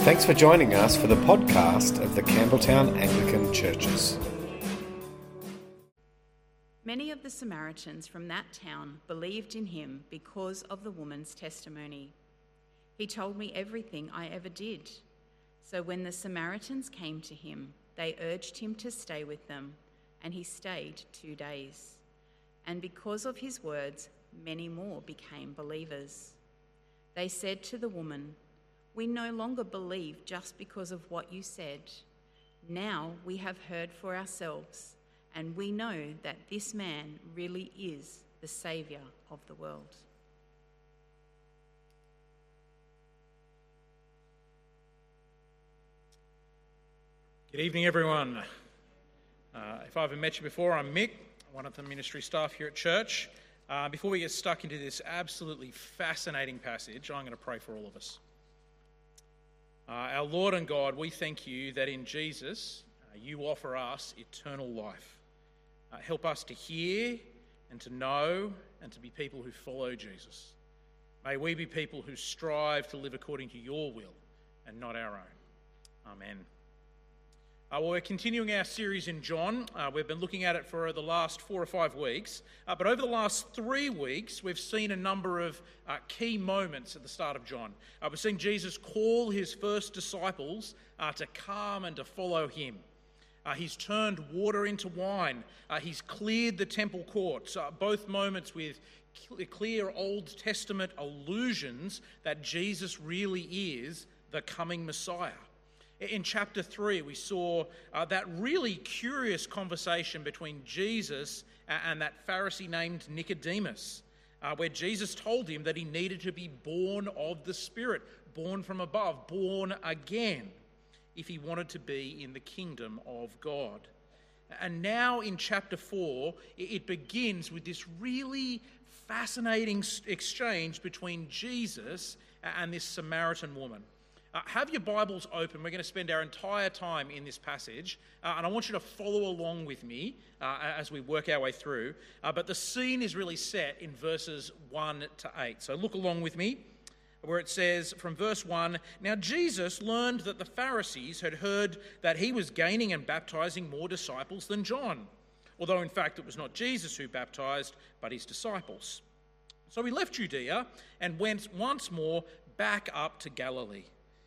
Thanks for joining us for the podcast of the Campbelltown Anglican Churches. Many of the Samaritans from that town believed in him because of the woman's testimony. He told me everything I ever did. So when the Samaritans came to him, they urged him to stay with them, and he stayed 2 days. And because of his words, many more became believers. They said to the woman, "We no longer believe just because of what you said. Now we have heard for ourselves, and we know that this man really is the Saviour of the world." Good evening, everyone. If I haven't met you before, I'm Mick, one of the ministry staff here at church. Before we get stuck into this absolutely fascinating passage, I'm going to pray for all of us. Our Lord and God, we thank you that in Jesus, you offer us eternal life. Help us to hear and to know and to be people who follow Jesus. May we be people who strive to live according to your will and not our own. Amen. Well, we're continuing our series in John. We've been looking at it for the last 4 or 5 weeks. But over the last 3 weeks, we've seen a number of key moments at the start of John. We've seen Jesus call his first disciples to come and to follow him. He's turned water into wine. He's cleared the temple courts, both moments with clear Old Testament allusions that Jesus really is the coming Messiah. In chapter 3, we saw that really curious conversation between Jesus and that Pharisee named Nicodemus, where Jesus told him that he needed to be born of the Spirit, born from above, born again, if he wanted to be in the kingdom of God. And now in chapter 4, it begins with this really fascinating exchange between Jesus and this Samaritan woman. Have your Bibles open. We're going to spend our entire time in this passage, and I want you to follow along with me as we work our way through. But the scene is really set in verses 1 to 8. So look along with me, where it says from verse 1, "Now Jesus learned that the Pharisees had heard that he was gaining and baptizing more disciples than John, although in fact it was not Jesus who baptized, but his disciples. So he left Judea and went once more back up to Galilee.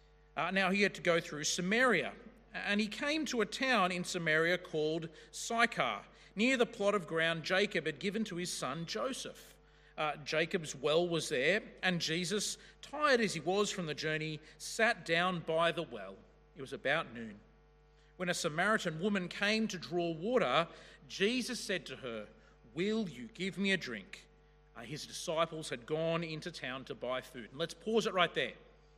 Now he had to go through Samaria, and he came to a town in Samaria called Sychar, near the plot of ground Jacob had given to his son Joseph. Jacob's well was there, and Jesus, tired as he was from the journey, sat down by the well. It was about noon. When a Samaritan woman came to draw water, Jesus said to her, 'Will you give me a drink?' His disciples had gone into town to buy food." And let's pause it right there.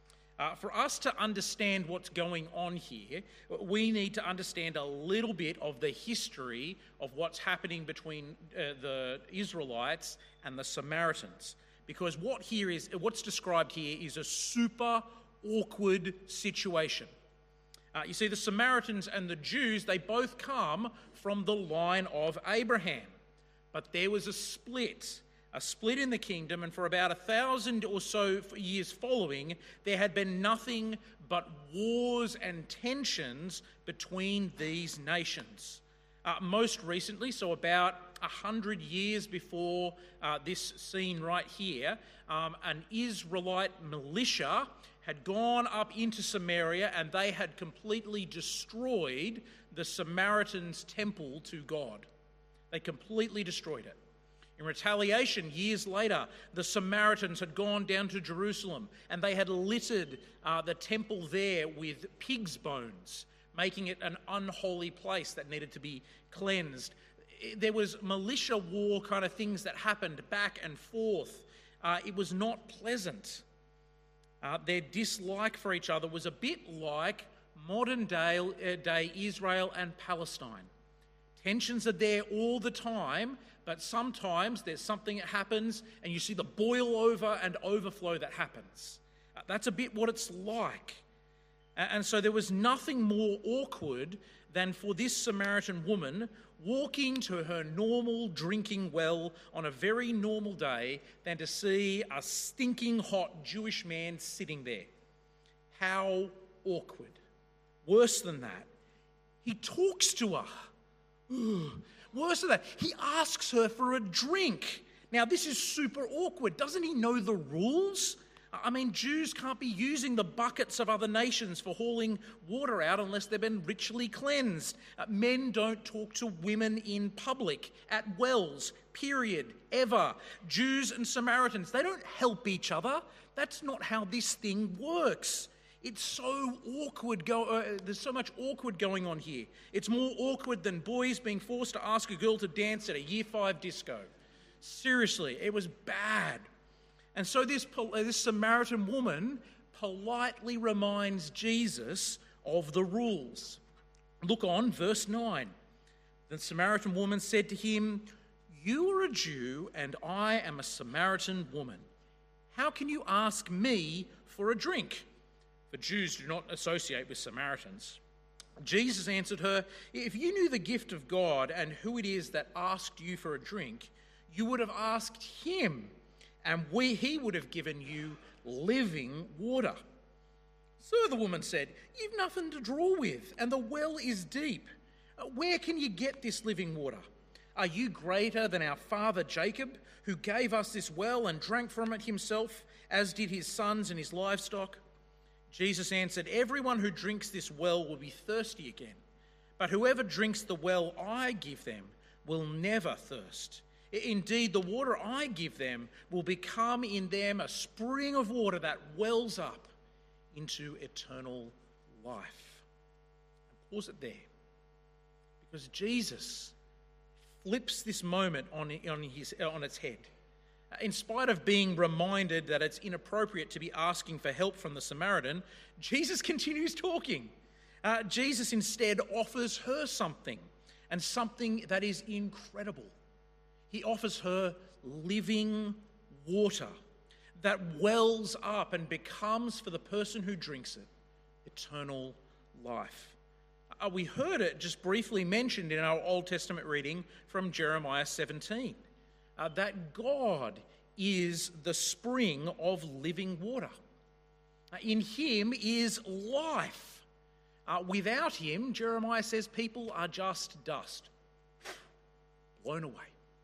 For us to understand what's going on here, we need to understand a little bit of the history of what's happening between the Israelites and the Samaritans. Because what's described here is a super awkward situation. You see, the Samaritans and the Jews, they both come from the line of Abraham. But there was a split in the kingdom, and for about 1,000 or so years following, there had been nothing but wars and tensions between these nations. Most recently, so about 100 years before this scene right here, an Israelite militia had gone up into Samaria, and they had completely destroyed the Samaritans' temple to God. They completely destroyed it. In retaliation, years later, the Samaritans had gone down to Jerusalem, and they had littered the temple there with pig's bones, making it an unholy place that needed to be cleansed. There was militia war kind of things that happened back and forth. It was not pleasant. Their dislike for each other was a bit like modern day Israel and Palestine. Tensions are there all the time, but sometimes there's something that happens and you see the boil over and overflow that happens. That's a bit what it's like. And so there was nothing more awkward than for this Samaritan woman walking to her normal drinking well on a very normal day than to see a stinking hot Jewish man sitting there. How awkward. Worse than that, he talks to her. Worse than that, he asks her for a drink. Now, this is super awkward. Doesn't he know the rules? I mean, Jews can't be using the buckets of other nations for hauling water out unless they've been ritually cleansed. Men don't talk to women in public, at wells, period, ever. Jews and Samaritans, they don't help each other. That's not how this thing works. It's so awkward. There's so much awkward going on here. It's more awkward than boys being forced to ask a girl to dance at a Year 5 disco. Seriously, it was bad. And so this Samaritan woman politely reminds Jesus of the rules. Look on, verse 9. The Samaritan woman said to him, "You are a Jew and I am a Samaritan woman. How can you ask me for a drink?" For Jews do not associate with Samaritans. Jesus answered her, "If you knew the gift of God and who it is that asked you for a drink, you would have asked him, and he would have given you living water." "Sir," the woman said, "you've nothing to draw with, and the well is deep. Where can you get this living water? Are you greater than our father Jacob, who gave us this well and drank from it himself, as did his sons and his livestock?" Jesus answered, "Everyone who drinks this well will be thirsty again, but whoever drinks the well I give them will never thirst. Indeed, the water I give them will become in them a spring of water that wells up into eternal life." Pause it there, because Jesus flips this moment on its head. In spite of being reminded that it's inappropriate to be asking for help from the Samaritan, Jesus continues talking. Jesus instead offers her something, and something that is incredible. He offers her living water that wells up and becomes, for the person who drinks it, eternal life. We heard it just briefly mentioned in our Old Testament reading from Jeremiah 17, that God is the spring of living water. In him is life. Without him, Jeremiah says, people are just dust, blown away.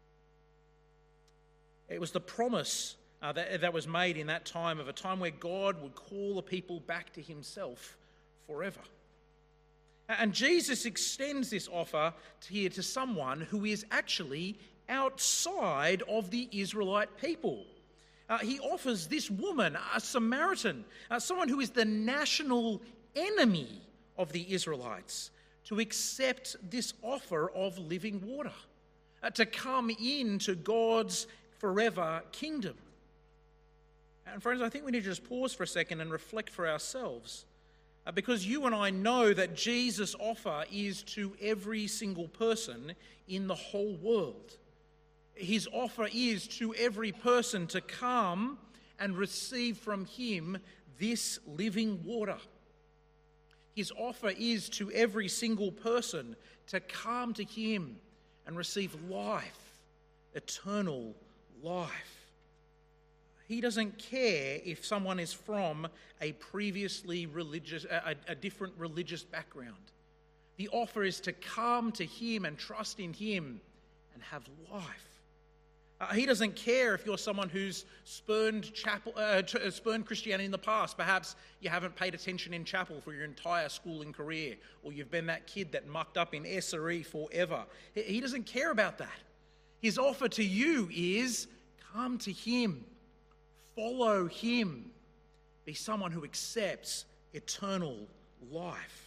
It was the promise that was made in that time, of a time where God would call the people back to himself forever. And Jesus extends this offer here to someone who is actually outside of the Israelite people. He offers this woman, a Samaritan, someone who is the national enemy of the Israelites, to accept this offer of living water, to come into God's forever kingdom. And friends, I think we need to just pause for a second and reflect for ourselves, because you and I know that Jesus' offer is to every single person in the whole world. His offer is to every person to come and receive from him this living water. His offer is to every single person to come to him and receive life, eternal life. He doesn't care if someone is from a previously religious, a different religious background. The offer is to come to him and trust in him and have life. He doesn't care if you're someone who's spurned Christianity in the past. Perhaps you haven't paid attention in chapel for your entire schooling career, or you've been that kid that mucked up in SRE forever. He doesn't care about that. His offer to you is come to him, follow him, be someone who accepts eternal life.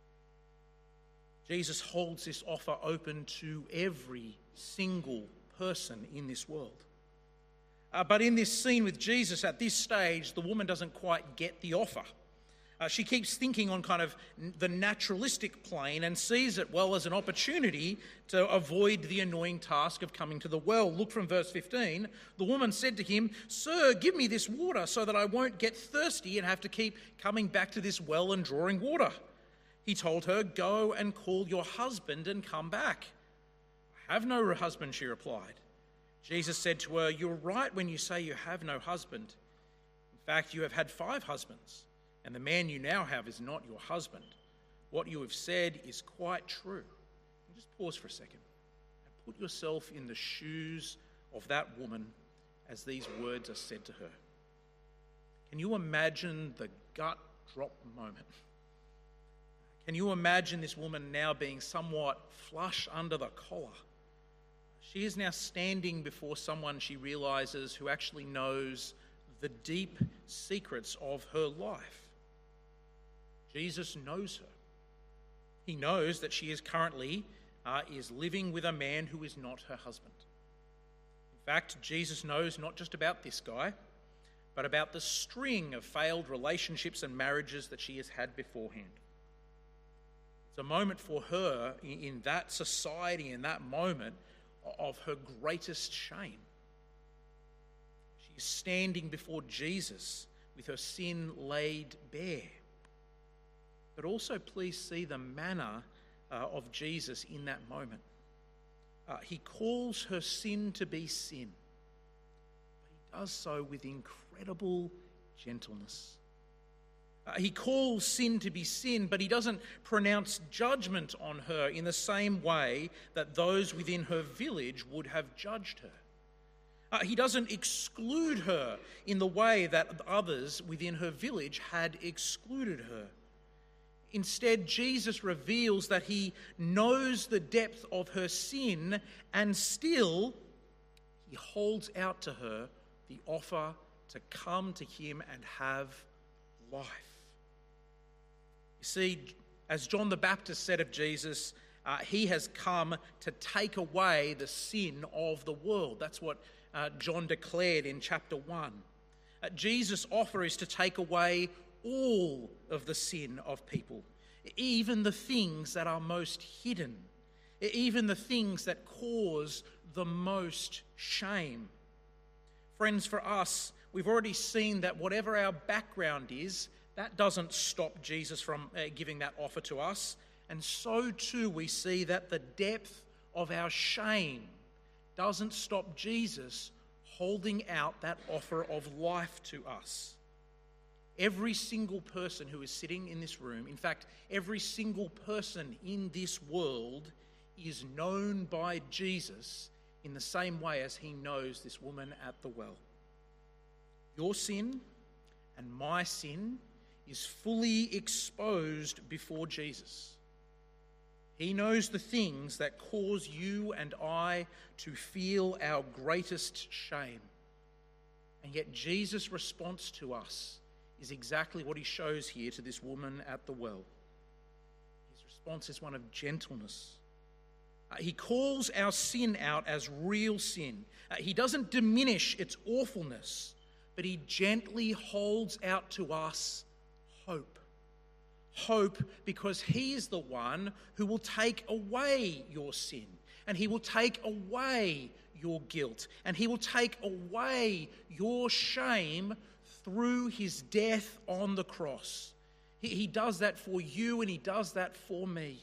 Jesus holds this offer open to every single person in this world. But in this scene with Jesus at this stage, the woman doesn't quite get the offer. She keeps thinking on kind of the naturalistic plane and sees it, well, as an opportunity to avoid the annoying task of coming to the well. Look from verse 15. The woman said to him, "Sir, give me this water so that I won't get thirsty and have to keep coming back to this well and drawing water." He told her, "Go and call your husband and come back." "I have no husband," she replied. Jesus said to her, "You're right when you say you have no husband. In fact, you have had 5 husbands, and the man you now have is not your husband. What you have said is quite true." And just pause for a second and put yourself in the shoes of that woman as these words are said to her. Can you imagine the gut drop moment? Can you imagine this woman now being somewhat flush under the collar? She is now standing before someone she realizes who actually knows the deep secrets of her life. Jesus knows her. He knows that she is currently is living with a man who is not her husband. In fact, Jesus knows not just about this guy, but about the string of failed relationships and marriages that she has had beforehand. It's a moment for her in that society, in that moment, of her greatest shame. She is standing before Jesus with her sin laid bare. But also please see the manner of Jesus in that moment. He calls her sin to be sin, but he does so with incredible gentleness. He calls sin to be sin, but he doesn't pronounce judgment on her in the same way that those within her village would have judged her. He doesn't exclude her in the way that others within her village had excluded her. Instead, Jesus reveals that he knows the depth of her sin, and still he holds out to her the offer to come to him and have life. You see, as John the Baptist said of Jesus, he has come to take away the sin of the world. That's what John declared in chapter 1. Jesus' offer is to take away all of the sin of people, even the things that are most hidden, even the things that cause the most shame. Friends, for us, we've already seen that whatever our background is, that doesn't stop Jesus from giving that offer to us. And so too we see that the depth of our shame doesn't stop Jesus holding out that offer of life to us. Every single person who is sitting in this room, in fact, every single person in this world is known by Jesus in the same way as he knows this woman at the well. Your sin and my sin is fully exposed before Jesus. He knows the things that cause you and I to feel our greatest shame. And yet Jesus' response to us is exactly what he shows here to this woman at the well. His response is one of gentleness. He calls our sin out as real sin. He doesn't diminish its awfulness, but he gently holds out to us hope. Hope because he is the one who will take away your sin, and he will take away your guilt, and he will take away your shame through his death on the cross. He does that for you, and he does that for me.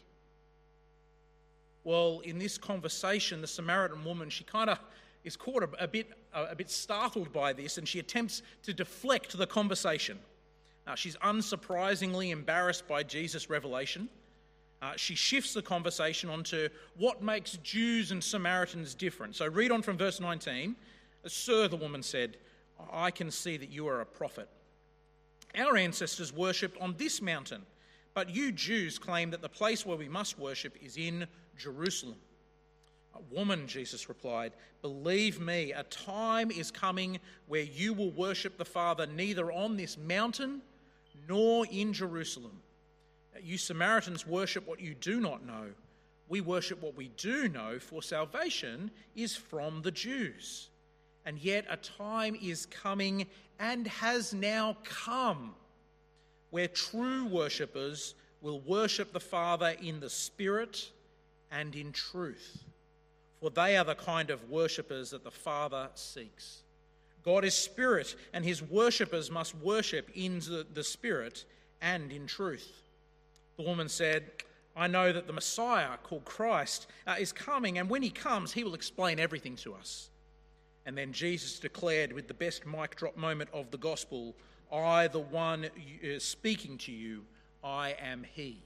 Well, in this conversation, the Samaritan woman, she kind of is caught a bit startled by this, and she attempts to deflect the conversation. She's unsurprisingly embarrassed by Jesus' revelation. She shifts the conversation onto what makes Jews and Samaritans different. So read on from verse 19. "Sir," the woman said, "I can see that you are a prophet. Our ancestors worshipped on this mountain, but you Jews claim that the place where we must worship is in Jerusalem." "Woman," Jesus replied, "believe me, a time is coming where you will worship the Father neither on this mountain nor in Jerusalem. You Samaritans worship what you do not know. We worship what we do know, for salvation is from the Jews. And yet a time is coming and has now come where true worshippers will worship the Father in the Spirit and in truth, for they are the kind of worshippers that the Father seeks. God is spirit, and his worshippers must worship in the Spirit and in truth." The woman said, "I know that the Messiah, called Christ, is coming, and when he comes, he will explain everything to us." And then Jesus declared with the best mic drop moment of the gospel, I, the one speaking to you, I am he.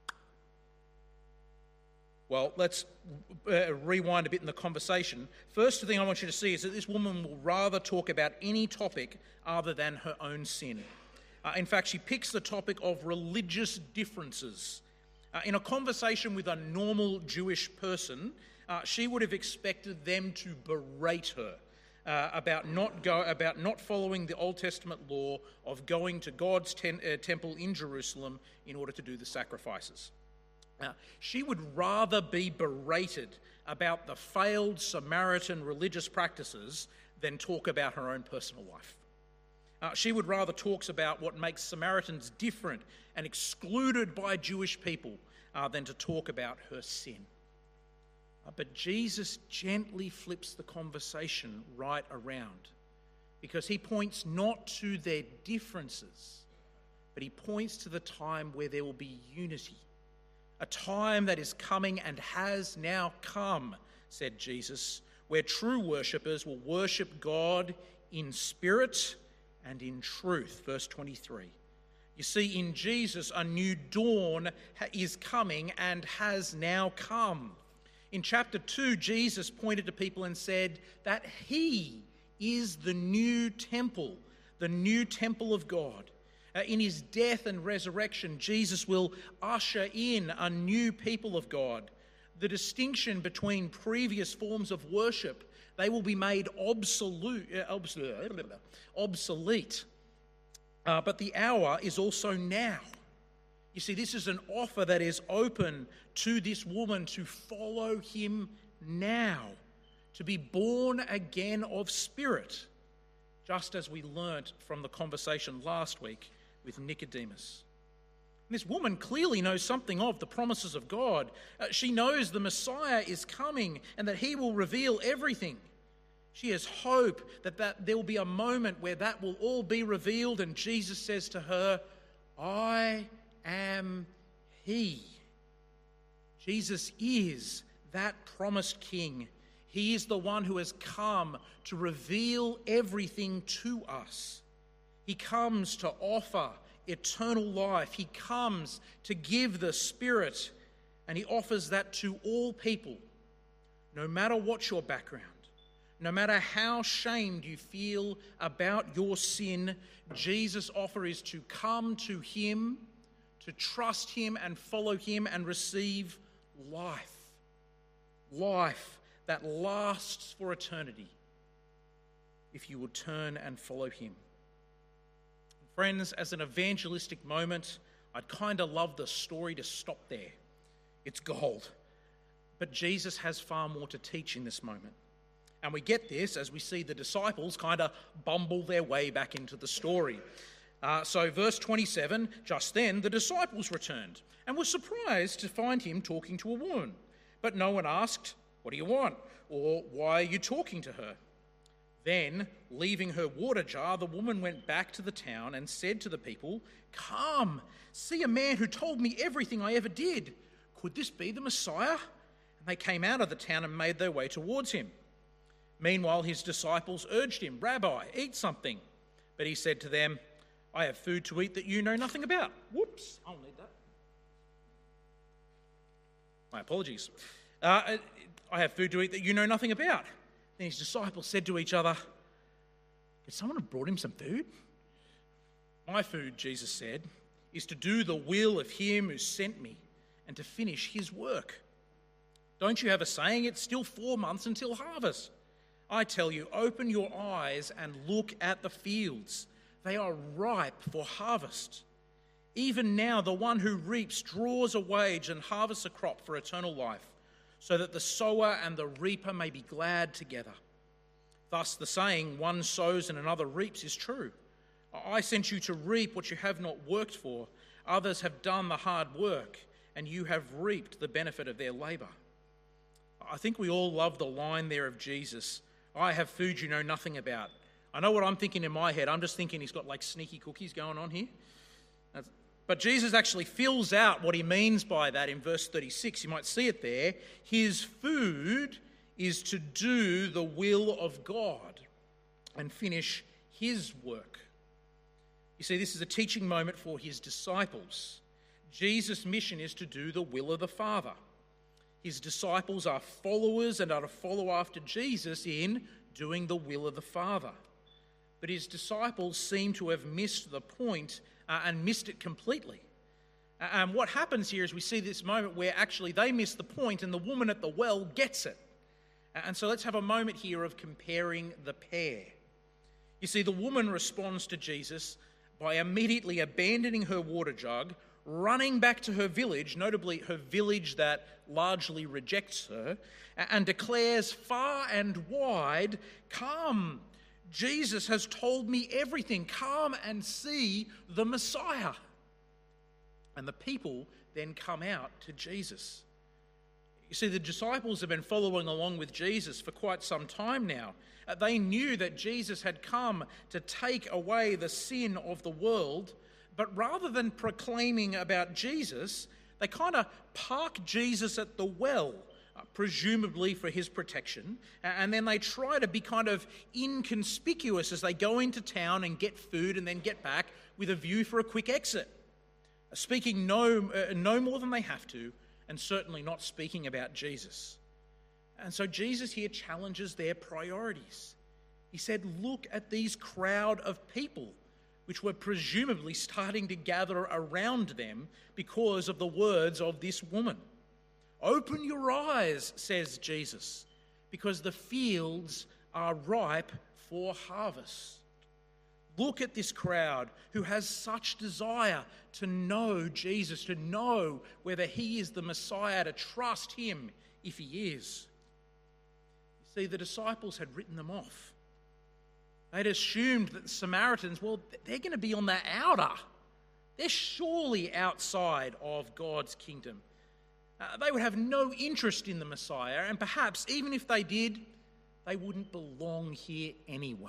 Well, let's rewind a bit in the conversation. First thing I want you to see is that this woman will rather talk about any topic other than her own sin. In fact, she picks the topic of religious differences. In a conversation with a normal Jewish person, she would have expected them to berate her about not following the Old Testament law of going to God's temple in Jerusalem in order to do the sacrifices. She would rather be berated about the failed Samaritan religious practices than talk about her own personal life. She would rather talk about what makes Samaritans different and excluded by Jewish people than to talk about her sin. But Jesus gently flips the conversation right around, because he points not to their differences, but he points to the time where there will be unity. A time that is coming and has now come, said Jesus, where true worshippers will worship God in spirit and in truth. Verse 23. You see, in Jesus, a new dawn is coming and has now come. In chapter 2, Jesus pointed to people and said that he is the new temple of God. In his death and resurrection, Jesus will usher in a new people of God. The distinction between previous forms of worship, they will be made obsolete. But the hour is also now. You see, this is an offer that is open to this woman to follow him now, to be born again of spirit, just as we learnt from the conversation last week with Nicodemus. And this woman clearly knows something of the promises of God. She knows the Messiah is coming and that he will reveal everything. She has hope that there will be a moment where that will all be revealed, and Jesus says to her, I am he. Jesus is that promised king. He is the one who has come to reveal everything to us. He comes to offer eternal life. He comes to give the Spirit, and he offers that to all people, no matter what your background, no matter how shamed you feel about your sin. Jesus' offer is to come to him, to trust him and follow him and receive life. Life that lasts for eternity if you will turn and follow him. Friends, as an evangelistic moment, I'd kind of love the story to stop there. It's gold. But Jesus has far more to teach in this moment. And we get this as we see the disciples kind of bumble their way back into the story. So verse 27, just then the disciples returned and were surprised to find him talking to a woman. But no one asked, what do you want? Or why are you talking to her? Then, leaving her water jar, the woman went back to the town and said to the people, come, see a man who told me everything I ever did. Could this be the Messiah? And they came out of the town and made their way towards him. Meanwhile, his disciples urged him, Rabbi, eat something. But he said to them, I have food to eat that you know nothing about. Whoops, I'll need that. My apologies. I have food to eat that you know nothing about. Then his disciples said to each other, could someone have brought him some food? My food, Jesus said, is to do the will of him who sent me and to finish his work. Don't you have a saying, it's still 4 months until harvest? I tell you, open your eyes and look at the fields. They are ripe for harvest. Even now, the one who reaps draws a wage and harvests a crop for eternal life, so that the sower and the reaper may be glad together. Thus the saying, one sows and another reaps, is true. I sent you to reap what you have not worked for. Others have done the hard work, and you have reaped the benefit of their labour. I think we all love the line there of Jesus, I have food you know nothing about. I know what I'm thinking in my head. I'm just thinking he's got like sneaky cookies going on here. But Jesus actually fills out what he means by that in verse 36. You might see it there. His food is to do the will of God and finish his work. You You see, this is a teaching moment for his disciples. Jesus' mission is to do the will of the Father. His disciples are followers and are to follow after Jesus in doing the will of the Father. But his disciples seem to have missed the point and missed it completely. And what happens here is we see this moment where actually they miss the point and the woman at the well gets it. And so let's have a moment here of comparing the pair. You see, the woman responds to Jesus by immediately abandoning her water jug, running back to her village, notably her village that largely rejects her, and declares far and wide, "Come, Jesus has told me everything. Come and see the Messiah." And the people then come out to Jesus. You see, the disciples have been following along with Jesus for quite some time now. They knew that Jesus had come to take away the sin of the world, but rather than proclaiming about Jesus, they kind of park Jesus at the well, presumably for his protection, and then they try to be kind of inconspicuous as they go into town and get food and then get back with a view for a quick exit, speaking no more than they have to, and certainly not speaking about Jesus. And so Jesus here challenges their priorities. He said, look at these crowd of people, which were presumably starting to gather around them because of the words of this woman. Open your eyes, says Jesus, because the fields are ripe for harvest. Look at this crowd who has such desire to know Jesus, to know whether he is the Messiah, to trust him if he is. You see, the disciples had written them off. They'd assumed that the Samaritans, well, they're going to be on the outer. They're surely outside of God's kingdom. They would have no interest in the Messiah, and perhaps even if they did, they wouldn't belong here anyway.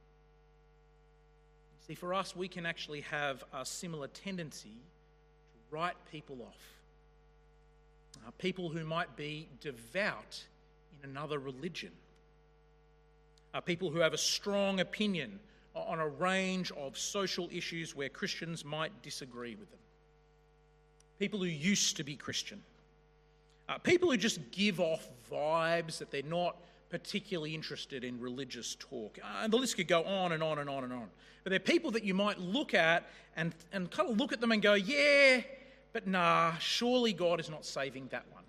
See, for us, we can actually have a similar tendency to write people off. People who might be devout in another religion. People who have a strong opinion on a range of social issues where Christians might disagree with them. People who used to be Christian. People who just give off vibes that they're not particularly interested in religious talk. And the list could go on and on and on and on. But they're people that you might look at and kind of look at them and go, yeah, but nah, surely God is not saving that one.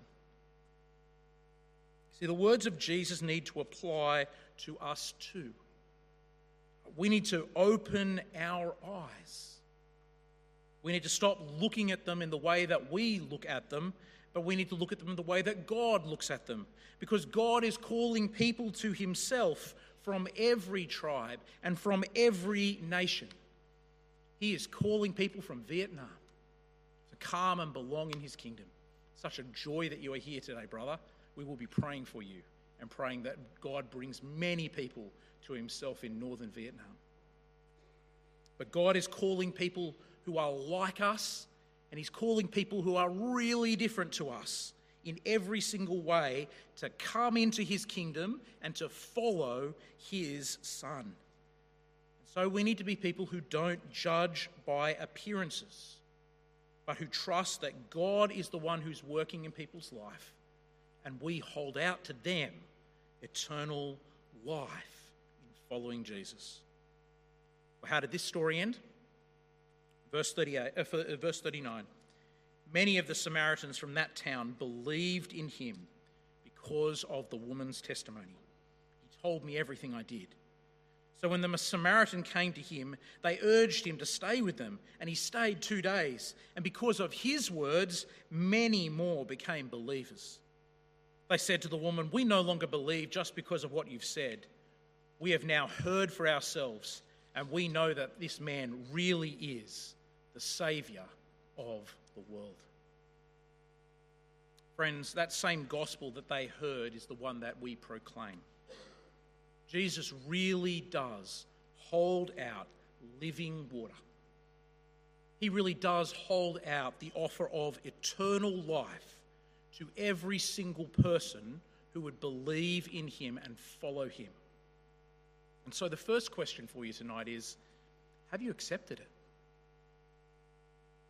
See, the words of Jesus need to apply to us too. We need to open our eyes. We need to stop looking at them in the way that we look at them, but we need to look at them in the way that God looks at them, because God is calling people to himself from every tribe and from every nation. He is calling people from Vietnam to come and belong in his kingdom. Such a joy that you are here today, brother. We will be praying for you and praying that God brings many people to himself in northern Vietnam. But God is calling people who are like us, and he's calling people who are really different to us in every single way to come into his kingdom and to follow his Son. So we need to be people who don't judge by appearances, but who trust that God is the one who's working in people's life, and we hold out to them eternal life in following Jesus. Well, how did this story end? Verse 39. Many of the Samaritans from that town believed in him because of the woman's testimony. He told me everything I did. So when the Samaritan came to him, they urged him to stay with them, and he stayed 2 days. And because of his words, many more became believers. They said to the woman, "We no longer believe just because of what you've said. We have now heard for ourselves, and we know that this man really is the Saviour of the world." Friends, that same gospel that they heard is the one that we proclaim. Jesus really does hold out living water. He really does hold out the offer of eternal life to every single person who would believe in him and follow him. And so the first question for you tonight is, have you accepted it?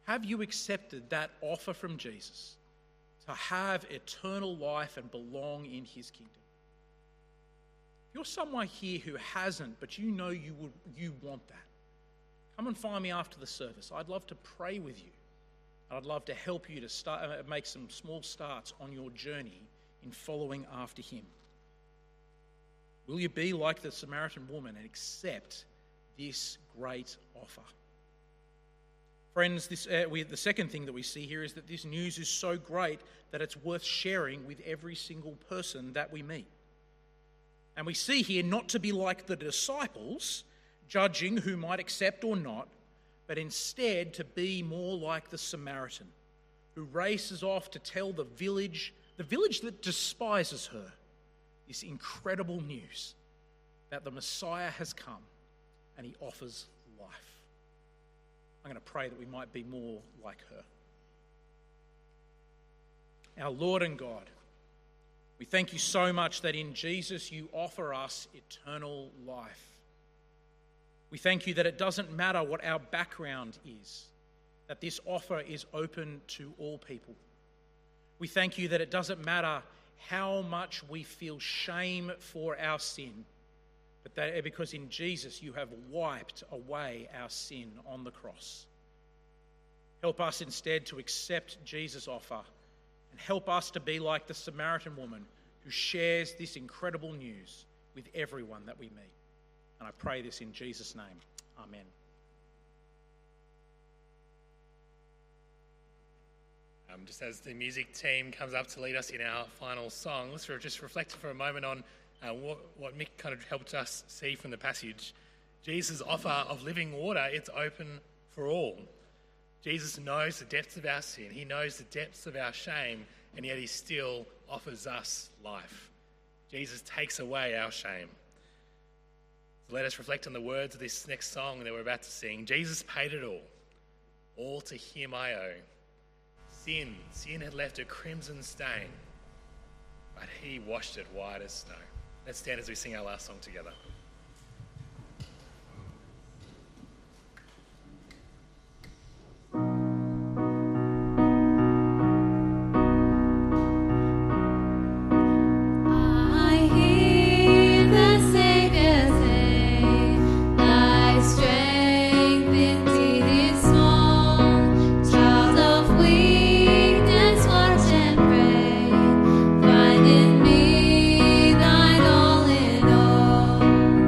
Have you accepted that offer from Jesus to have eternal life and belong in his kingdom? If you're someone here who hasn't, but you know you want that, come and find me after the service. I'd love to pray with you. I'd love to help you to make some small starts on your journey in following after him. Will you be like the Samaritan woman and accept this great offer? Friends, the second thing that we see here is that this news is so great that it's worth sharing with every single person that we meet. And we see here not to be like the disciples, judging who might accept or not, but instead to be more like the Samaritan, who races off to tell the village that despises her, this incredible news that the Messiah has come and he offers life. I'm going to pray that we might be more like her. Our Lord and God, we thank you so much that in Jesus you offer us eternal life. We thank you that it doesn't matter what our background is, that this offer is open to all people. We thank you that it doesn't matter how much we feel shame for our sin, but that because in Jesus you have wiped away our sin on the cross. Help us instead to accept Jesus' offer and help us to be like the Samaritan woman who shares this incredible news with everyone that we meet. And I pray this in Jesus' name. Amen. Just as the music team comes up to lead us in our final song, let's just reflect for a moment on what Mick kind of helped us see from the passage. Jesus' offer of living water, it's open for all. Jesus knows the depths of our sin. He knows the depths of our shame, and yet he still offers us life. Jesus takes away our shame. So let us reflect on the words of this next song that we're about to sing. Jesus paid it all to him I owe. Sin had left a crimson stain, but he washed it white as snow. Let's stand as we sing our last song together. Find in me thine all in all.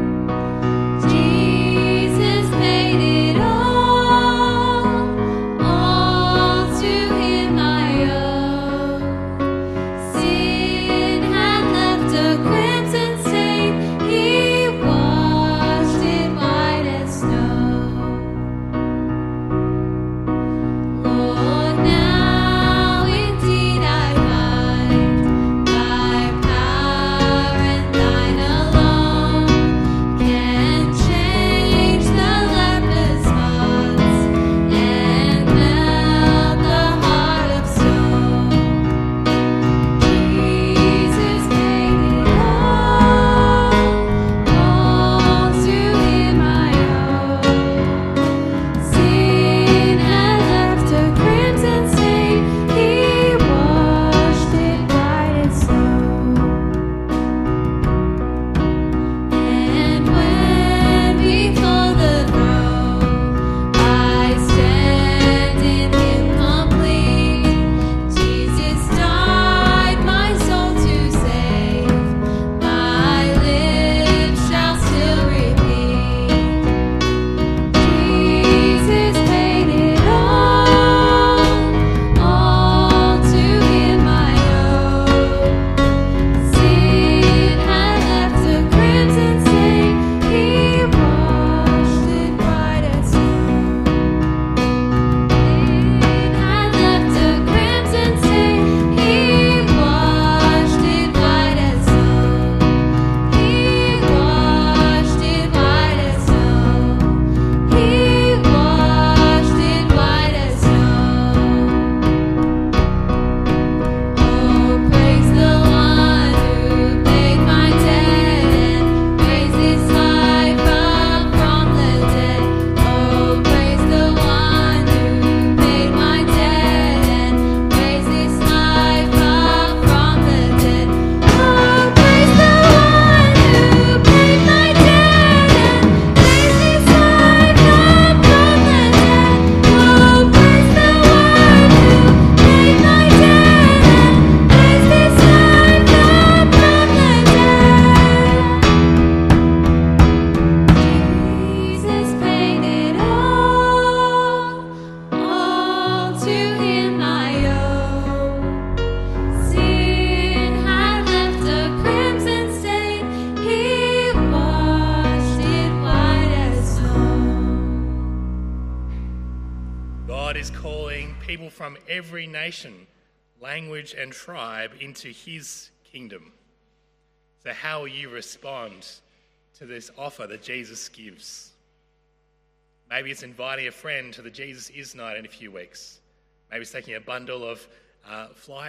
is calling people from every nation, language and tribe into his kingdom. So how will you respond to this offer that Jesus gives? Maybe it's inviting a friend to the Jesus Is night in a few weeks. Maybe it's taking a bundle of flyers.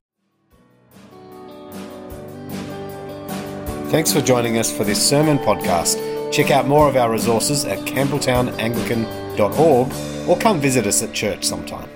Thanks for joining us for this sermon podcast. Check out more of our resources at campbelltownanglican.org or come visit us at church sometime.